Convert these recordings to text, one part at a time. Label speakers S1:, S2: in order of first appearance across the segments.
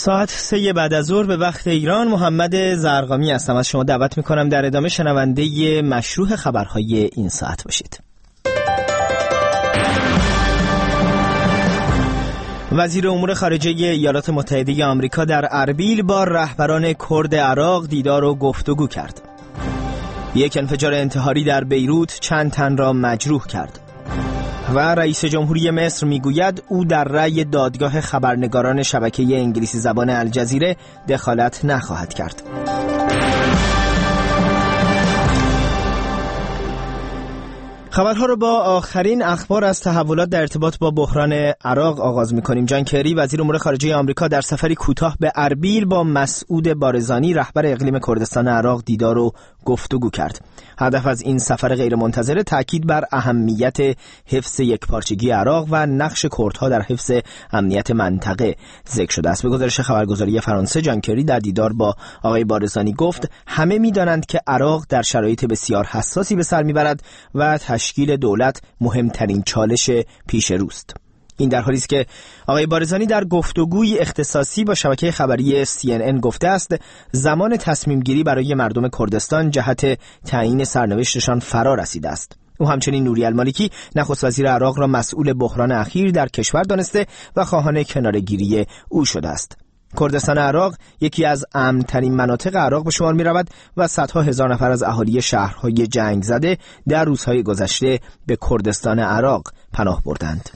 S1: ساعت 3 بعد از ظهر به وقت ایران. محمد زرقامی هستم. از شما دعوت میکنم در ادامه شنونده مشروح خبرهای این ساعت باشید. وزیر امور خارجه ایالات متحده آمریکا در اربیل با رهبران کرد عراق دیدار و گفتگو کرد. یک انفجار انتحاری در بیروت چند تن را مجروح کرد. و رئیس جمهوری مصر میگوید او در رأی دادگاه خبرنگاران شبکه انگلیسی زبان الجزیره دخالت نخواهد کرد. خبرها رو با آخرین اخبار از تحولات در ارتباط با بحران عراق آغاز می‌کنیم. جان کری وزیر امور خارجه آمریکا در سفری کوتاه به اربیل با مسعود بارزانی رهبر اقلیم کردستان عراق دیدار و گفتگو کرد. هدف از این سفر غیرمنتظره تاکید بر اهمیت حفظ یکپارچگی عراق و نقش کردها در حفظ امنیت منطقه ذکر شده است. به گزارش خبرگزاری فرانسه، جان کری در دیدار با آقای بارزانی گفت همه می‌دانند که عراق در شرایط بسیار حساسی به سر می‌برد و تشکیل دولت مهمترین چالش پیش روست. این در حالی است که آقای بارزانی در گفتگوی اختصاصی با شبکه خبری CNN گفته است زمان تصمیم گیری برای مردم کردستان جهت تعیین سرنوشتشان فرا رسیده است. او همچنین نوری المالکی نخست وزیر عراق را مسئول بحران اخیر در کشور دانسته و خواهان کناره‌گیری او شده است. کردستان عراق یکی از امن‌ترین مناطق عراق به شمار می‌رود و صدها هزار نفر از اهالی شهرهای جنگ زده در روزهای گذشته به کردستان عراق پناه بردند.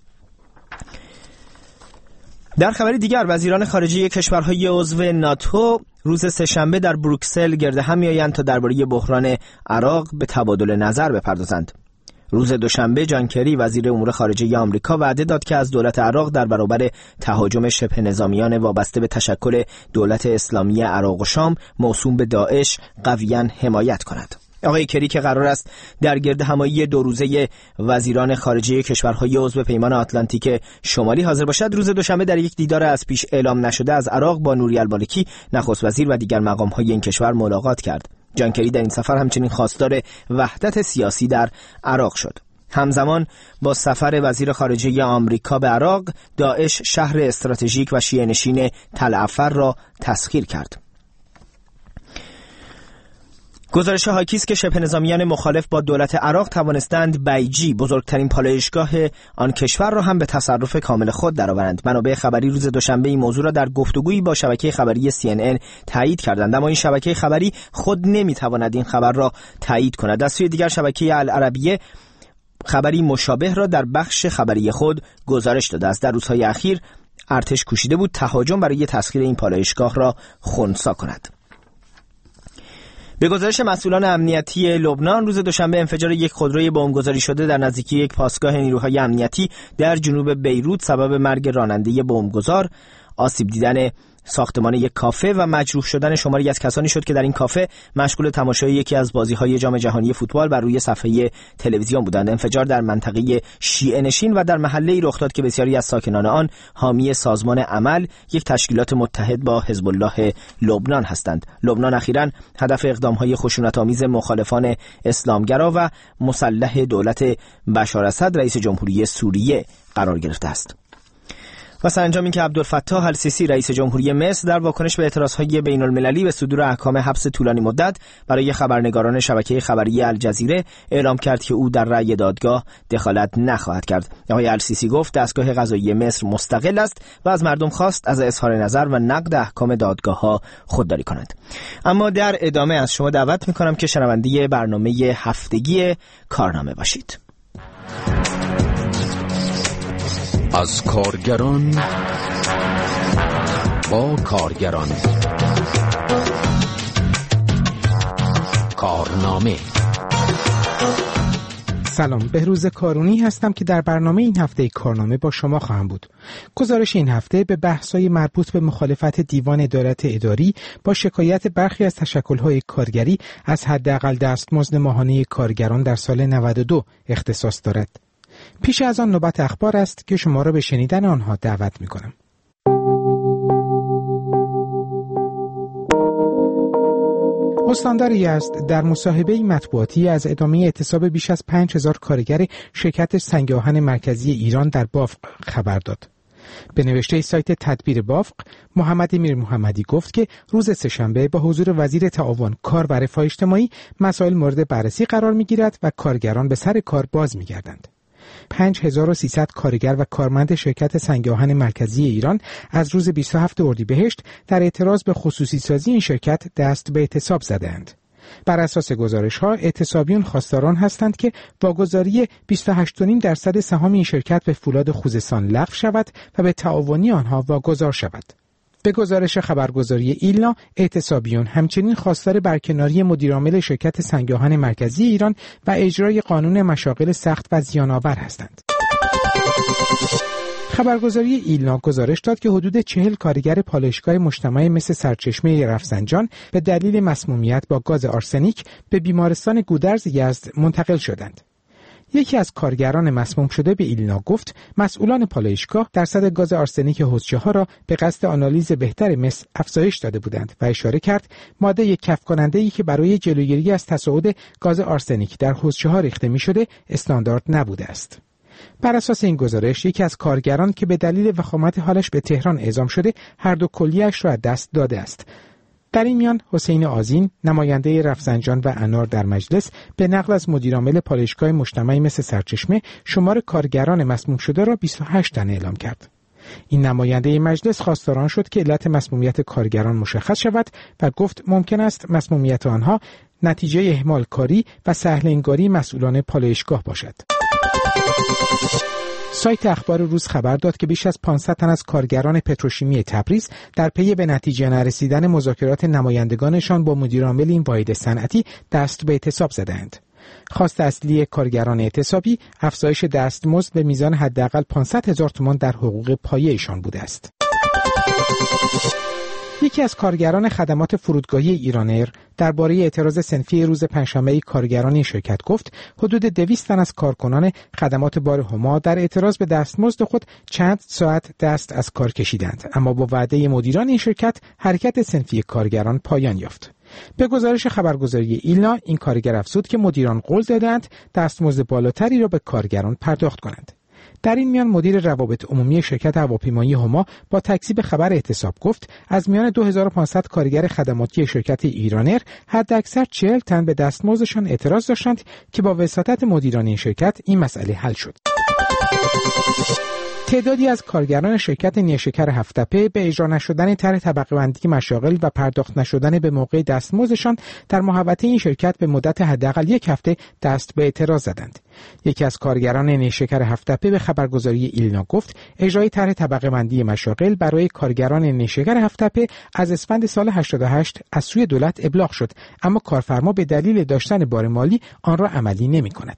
S1: در خبری دیگر، وزیران خارجه کشورهای عضو ناتو روز سه‌شنبه در بروکسل گرد هم می‌آیند تا درباره بحران عراق به تبادل نظر بپردازند. روز دوشنبه جان کری وزیر امور خارجه آمریکا وعده داد که از دولت عراق در برابر تهاجم شبه نظامیان وابسته به تشکل دولت اسلامی عراق و شام موسوم به داعش قویاً حمایت کند. آقای کری که قرار است در گرد همایی 2 روزه وزیران خارجه کشورهای عضو پیمان آتلانتیک شمالی حاضر باشد، روز دوشنبه در یک دیدار از پیش اعلام نشده از عراق با نوری المالکی نخست وزیر و دیگر مقام‌های این کشور ملاقات کرد. جان کری در این سفر همچنین خواستار وحدت سیاسی در عراق شد. همزمان با سفر وزیر خارجه آمریکا به عراق، داعش شهر استراتژیک و شیعه‌نشین تل عفر را تسخیر کرد. گزارش حاکی است که شبه نظامیان مخالف با دولت عراق توانستند بیجی بزرگترین پالایشگاه آن کشور را هم به تصرف کامل خود درآورند. منابع خبری روز دوشنبه این موضوع را در گفتگویی با شبکه خبری CNN تایید کردند، اما این شبکه خبری خود نمیتواند این خبر را تایید کند. از سوی دیگر شبکه العربیه خبری مشابه را در بخش خبری خود گزارش داده است. در روزهای اخیر ارتش کوشیده بود تهاجم برای تسخیر این پالایشگاه را خنثی کند. به گزارش مسئولان امنیتی لبنان، روز دوشنبه انفجار یک خودروی بمبگذاری شده در نزدیکی یک پاسگاه نیروهای امنیتی در جنوب بیروت سبب مرگ راننده بمبگذار، آسیب دیدن ساختمان یک کافه و مجروح شدن شماری از کسانی شد که در این کافه مشغول تماشای یکی از بازی‌های جام جهانی فوتبال بر روی صفحه تلویزیون بودند. انفجار در منطقه شیعه‌نشین و در محله‌ای رخ داد که بسیاری از ساکنان آن حامی سازمان عمل، یک تشکیلات متحد با حزب الله لبنان هستند. لبنان اخیراً هدف اقدام‌های خشونت‌آمیز مخالفان اسلامگرا و مسلح دولت بشار اسد رئیس جمهوری سوریه قرار گرفته است. و سرانجام این که عبدالفتاح السیسی رئیس جمهوری مصر در واکنش به اعتراضهای بین‌المللی به صدور احکام حبس طولانی مدت برای خبرنگاران شبکه خبری الجزیره اعلام کرد که او در رأی دادگاه دخالت نخواهد کرد. آقای السیسی گفت دستگاه قضایی مصر مستقل است و از مردم خواست از اظهار نظر و نقد احکام دادگاه‌ها خودداری کنند. اما در ادامه از شما دعوت می‌کنم که شنونده برنامه هفتگی کارنامه باشید.
S2: از کارگران با کارگران، کارنامه.
S3: سلام، بهروز کارونی هستم که در برنامه این هفته کارنامه با شما خواهم بود. گزارش این هفته به بحث‌های مربوط به مخالفت دیوان عدالت اداری با شکایت برخی از تشکل‌های کارگری از حداقل دستمزد ماهانه کارگران در سال 92 اختصاص دارد. پیش از آن نوبت اخبار است که شما را به شنیدن آنها دعوت می‌کنم. استاندار یزد در مصاحبه مطبوعاتی از ادامه اعتصاب بیش از 5000 کارگر شرکت سنگ آهن مرکزی ایران در بافق خبر داد. به نوشته سایت تدبیر بافق، محمد میر محمدی گفت که روز سه‌شنبه با حضور وزیر تعاون، کار و رفاه اجتماعی مسائل مورد بررسی قرار می‌گیرد و کارگران به سر کار باز می‌گردند. 5300 کارگر و کارمند شرکت سنگ آهن مرکزی ایران از روز 27 اردیبهشت در اعتراض به خصوصی سازی این شرکت دست به اعتصاب زدند. بر اساس گزارش‌ها، اعتصابیون خواستاران هستند که واگذاری 28.5% سهام این شرکت به فولاد خوزستان لغو شود و به تعاونی آنها واگذار شود. به گزارش خبرگزاری ایلنا، اعتصابیون همچنین خواستار برکناری مدیرعامل شرکت سنگ آهن مرکزی ایران و اجرای قانون مشاغل سخت و زیان‌آور هستند. خبرگزاری ایلنا گزارش داد که حدود 40 کارگر پالایشگاه مجتمع مس سرچشمه رفسنجان به دلیل مسمومیت با گاز آرسنیک به بیمارستان گودرز یزد منتقل شدند. یکی از کارگران مسموم شده به ایلنا گفت مسئولان پالایشگاه درصد گاز آرسنیک حوضچه‌ها را به قصد آنالیز بهتر مس افزایش داده بودند و اشاره کرد ماده کف کننده‌ای که برای جلوگیری از تصاعد گاز آرسنیک در حوضچه‌ها ریخته می‌شده استاندارد نبوده است. بر اساس این گزارش، یکی از کارگران که به دلیل وخامت حالش به تهران اعزام شده هر دو کلیه‌اش را از دست داده است. در این میان حسین آذین، نماینده رفسنجان و انار در مجلس، به نقل از مدیرعامل پالایشگاه مجتمع مس سرچشمه شمار کارگران مسموم شده را 28 تن اعلام کرد. این نماینده مجلس خواستاران شد که علت مسمومیت کارگران مشخص شود و گفت ممکن است مسمومیت آنها نتیجه اهمال کاری و سهل انگاری مسئولان پالایشگاه باشد. سایت اخبار روز خبر داد که بیش از 500 تن از کارگران پتروشیمی تبریز در پی به نتیجه نرسیدن مذاکرات نمایندگانشان با مدیرعامل این واحد صنعتی دست به اعتصاب زدند. خواست اصلی کارگران اعتصابی افزایش دستمزد به میزان حداقل 500,000 تومان در حقوق پایه ایشان بوده است. یکی از کارگران خدمات فرودگاهی ایرانر درباره اعتراض صنفی روز پنجشنبه کارگران این شرکت گفت حدود 200 تن از کارکنان خدمات بار هما در اعتراض به دستمزد خود چند ساعت دست از کار کشیدند، اما با وعده مدیران این شرکت حرکت صنفی کارگران پایان یافت. به گزارش خبرگزاری ایلنا، این کارگر افزود که مدیران قول دادند دستمزد بالاتری را به کارگران پرداخت کنند. در این میان مدیر روابط عمومی شرکت هواپیمایی هما با تکذیب خبر اعتصاب گفت از میان 2500 کارگر خدماتی شرکت ایرانر حداکثر 40 تن به دستمزدشان اعتراض داشتند که با وساطت مدیران این شرکت این مسئله حل شد. تعدادی از کارگران شرکت نیشکر هفت‌تپه به اجرا نشدن طرح طبقه‌بندی مشاغل و پرداخت نشدن به موقع دستمزدشان در محوطه این شرکت به مدت حداقل یک هفته دست به اعتراض زدند. یکی از کارگران نیشکر هفت‌تپه به خبرگزاری ایلنا گفت اجرای طرح طبقه‌بندی مشاغل برای کارگران نیشکر هفت‌تپه از اسفند سال 88 از سوی دولت ابلاغ شد، اما کارفرما به دلیل داشتن بار مالی آن را عملی نمی‌کند.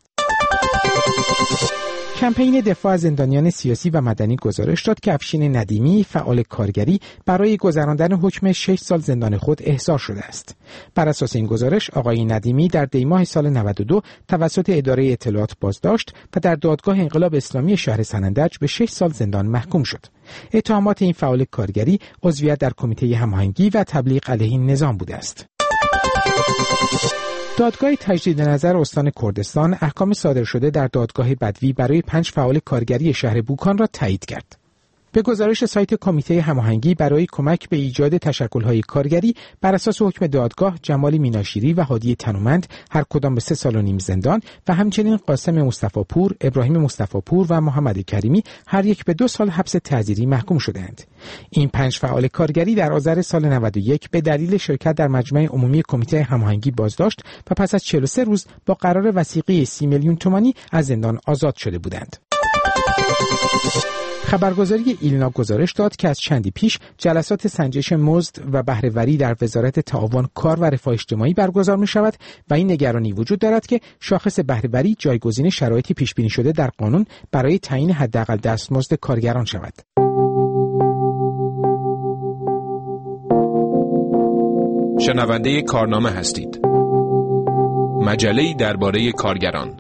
S3: کمپین دفاع از زندانیان سیاسی و مدنی گزارش داد که افشین ندیمی، فعال کارگری، برای گذراندن حکم 6 سال زندان خود احضار شده است. بر اساس این گزارش، آقای ندیمی در دی‌ماه سال 92 توسط اداره اطلاعات بازداشت و در دادگاه انقلاب اسلامی شهر سنندج به 6 سال زندان محکوم شد. اتهامات این فعال کارگری عضویت در کمیته هماهنگی و تبلیغ علیه نظام بوده است. دادگاه تجدید نظر استان کردستان احکام صادر شده در دادگاه بدوی برای 5 فعال کارگری شهر بوکان را تایید کرد. به گزارش سایت کمیته هماهنگی برای کمک به ایجاد تشکل‌های کارگری، بر اساس حکم دادگاه جمال میناشیری و هادی تنومند هر کدام به 3 سال و نیم زندان و همچنین قاسم مصطفی پور، ابراهیم مصطفی پور و محمد کریمی هر یک به 2 سال حبس تعزیری محکوم شدند. این 5 فعال کارگری در آذر سال 91 به دلیل شرکت در مجمع عمومی کمیته هماهنگی بازداشت و پس از 43 روز با قرار وثیقه 30 میلیون تومانی از زندان آزاد شده بودند. خبرگزاری ایلنا گزارش داد که از چندی پیش جلسات سنجش مزد و بهره‌وری در وزارت تعاون، کار و رفاه اجتماعی برگزار می شود و این نگرانی وجود دارد که شاخص بهره‌وری جایگزین شرایطی پیش بینی شده در قانون برای تعیین حداقل دستمزد کارگران شود.
S4: شنونده کارنامه هستید. مجله‌ای درباره کارگران.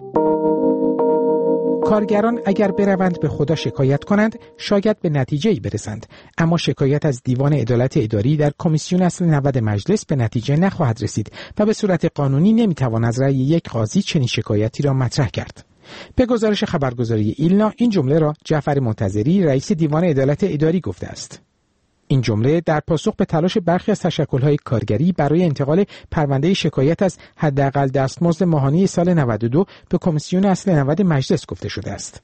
S3: کارگران اگر بروند به خدا شکایت کنند شاید به نتیجه‌ای برسند، اما شکایت از دیوان عدالت اداری در کمیسیون اصل 90 مجلس به نتیجه نخواهد رسید و به صورت قانونی نمیتوان از رأی یک قاضی چنین شکایتی را مطرح کرد. به گزارش خبرگزاری ایلنا این جمله را جعفر منتظری رئیس دیوان عدالت اداری گفته است. این جمله در پاسخ به تلاش برخی از تشکل‌های کارگری برای انتقال پرونده شکایت از حداقل دستمزد ماهانه سال 92 به کمیسیون اصل 90 مجلس گفته شده است.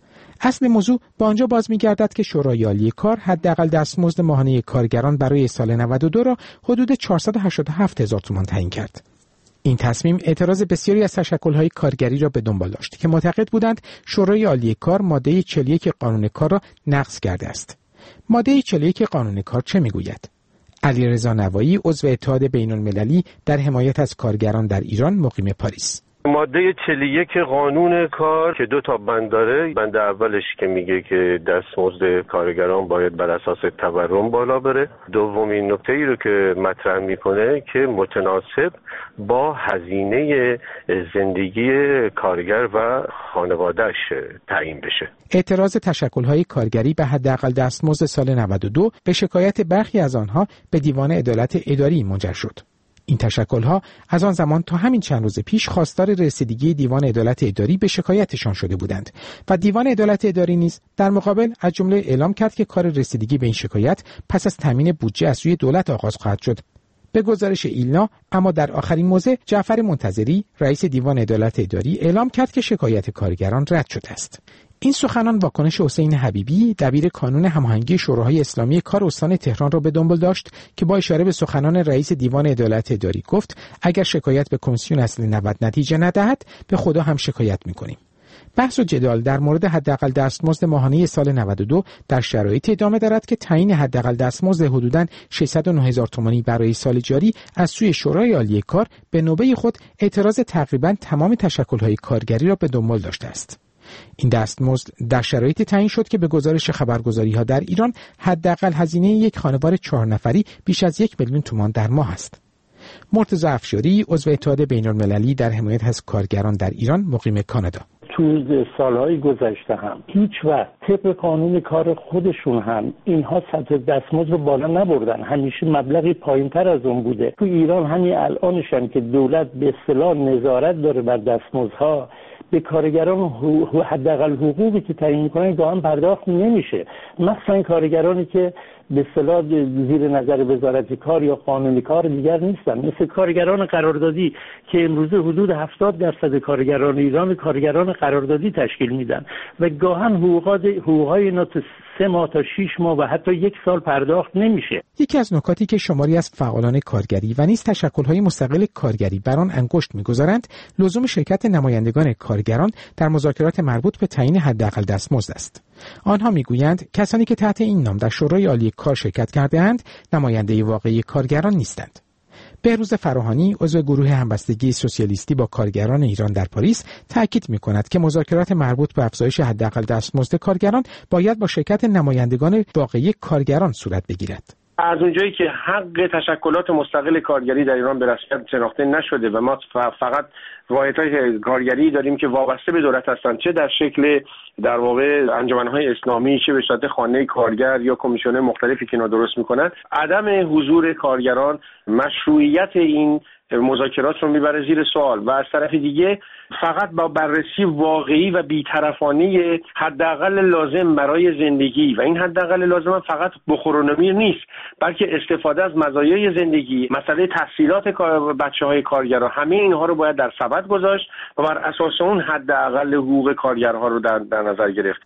S3: اصل موضوع به آنجا باز می‌گردد که شورای عالی کار حداقل دستمزد ماهانه کارگران برای سال 92 را حدود 487,000 تومان تعیین کرد. این تصمیم اعتراض بسیاری از تشکل‌های کارگری را به دنبال داشت که معتقد بودند شورای عالی کار ماده 41 قانون کار را نقض کرده است. ماده 41 قانون کار چه میگوید؟ علیرضا نوایی عضو اتحاد بین‌المللی در حمایت از کارگران در ایران مقیم پاریس.
S5: ماده 41 قانون کار که 2 تا بند داره، بند اولش که میگه که دستمزد کارگران باید بر اساس تورم بالا بره. دومین نکته ای رو که مطرح میکنه که متناسب با هزینه زندگی کارگر و خانواده‌اش تعیین بشه.
S3: اعتراض تشکل‌های کارگری به حداقل دستمزد سال 92 به شکایت برخی از آنها به دیوان عدالت اداری منجر شد. این تشکل‌ها از آن زمان تا همین چند روز پیش خواستار رسیدگی دیوان عدالت اداری به شکایتشان شده بودند و دیوان عدالت اداری نیز در مقابل از جمله اعلام کرد که کار رسیدگی به این شکایت پس از تامین بودجه از سوی دولت آغاز خواهد شد. به گزارش ایلنا، اما در آخرین موضع جعفر منتظری رئیس دیوان عدالت اداری اعلام کرد که شکایت کارگران رد شده است. این سخنان واکنش حسین حبیبی دبیر کانون هماهنگی شوراهای اسلامی کار استان تهران را به دنبال داشت که با اشاره به سخنان رئیس دیوان عدالت اداری گفت اگر شکایت به کمیسیون اصل 90 نتیجه ندهد به خدا هم شکایت می‌کنیم. بحث و جدال در مورد حداقل دستمزد ماهانه سال 92 در شرایطی ادامه دارد که تعیین حداقل دستمزد حدوداً 609,000 تومانی برای سال جاری از سوی شورای عالی کار به نوبه خود اعتراض تقریباً تمام تشکل‌های کارگری را به دنبال داشته است. این دستمزد در شرایطی تعیین شد که به گزارش خبرگزاری‌ها در ایران حداقل هزینه یک خانوار 4 نفری بیش از 1 میلیون تومان در ماه است. مرتضی افشاری عضو اتحاد بین‌المللی در حمایت از کارگران در ایران مقیم کانادا:
S6: تو سالهای گذشته هم هیچ وقت طبق قانون کار خودشون هم اینها سطح دستمزد رو بالا نبردن، همیشه مبلغی پایینتر از اون بوده. تو ایران همین الانش هم که دولت به اصطلاح نظارت داره بر دستمزدها، به کارگران حداقل حقوقی که تعیین می‌کنن گاهی پرداخت نمیشه، مخصوصا کارگرانی که به اصطلاح زیر نظر وزارت کار یا قانون کار دیگر نیستن، مثل کارگران قراردادی که امروزه حدود 70% کارگران ایران کارگران قراردادی تشکیل میدن و گاهن حقوقهای اینا تا 3 ماه تا 6 ماه و حتی 1 سال پرداخت نمیشه.
S3: یکی از نکاتی که شماری از فعالان کارگری و نیز تشکل‌های مستقل کارگری بر آن انگشت می‌گذارند لزوم شرکت نمایندگان کارگران در مذاکرات مربوط به تعیین حداقل دستمزد است. آنها میگویند کسانی که تحت این نام در شورای عالی کار شرکت کرده‌اند نماینده واقعی کارگران نیستند. بهروز فراهانی عضو گروه همبستگی سوسیالیستی با کارگران ایران در پاریس تاکید می‌کند که مذاکرات مربوط به افزایش حداقل دستمزد کارگران باید با شرکت نمایندگان واقعی کارگران صورت بگیرد.
S7: از اونجایی که حق تشکلات مستقل کارگری در ایران به رسمیت شناخته نشده و ما فقط واحدهای کارگری داریم که وابسته به دولت هستند، چه در شکل در واقع انجمنهای اسلامی، چه به صورت خانه کارگر یا کمیسیون مختلفی که اینا درست میکنن، عدم حضور کارگران مشروعیت این مذاکرات رو میبره زیر سوال و از طرف دیگه فقط با بررسی واقعی و بی‌طرفانه حداقل لازم برای زندگی و این حداقل لازم فقط بخور و نمیر نیست، بلکه استفاده از مزایای زندگی، مسئله تحصیلات بچه‌های کارگران، همه اینها رو باید در سبد گذاشت و بر اساس اون حداقل حقوق کارگرها رو در نظر گرفت.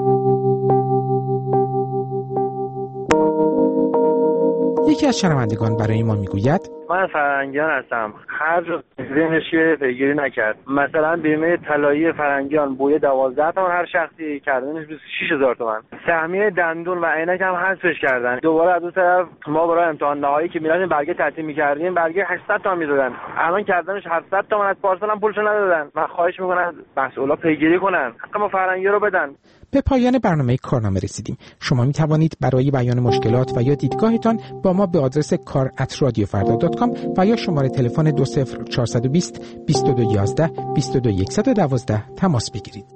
S3: یکی از شنوندگان برای ما میگوید:
S8: من فرنگیان هستم. هر جا ذهنش پیگیری نکرد. مثلا بیمه طلایی فرنگیان بوی 12 تومن هر شخصی کردنش 26000 تومن. سهمیه دندون و عینک هم حذفش کردن. دوباره از اون طرف ما برای امتحان نهایی که میرفتیم برگه تعطیل می‌کردیم، برگه 800 تومن میدادن. الان کردنش 700 تومن، از پارسال هم پولشو ندادن. من خواهش می‌کنم مسئولا پیگیری کنن. حق ما فرنگی رو بدن.
S3: به پایان برنامه کارنامه رسیدیم. شما می توانید برای بیان مشکلات و یا دیدگاهتان با ما به آدرس kar@radiofarda.com و یا شماره تلفن 20420 2211 22112 تماس بگیرید.